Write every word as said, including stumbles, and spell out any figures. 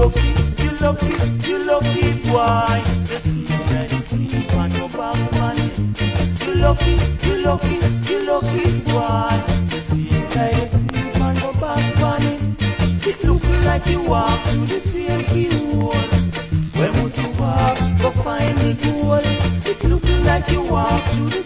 lucky, you lucky, you lucky boy. The same side of sleep and no back money. You lucky, you lucky, you lucky boy. The same side of sleep and no back money. It looking like you walk through the same keyhole. Where must you walk to find the goal? It looking like you walk through the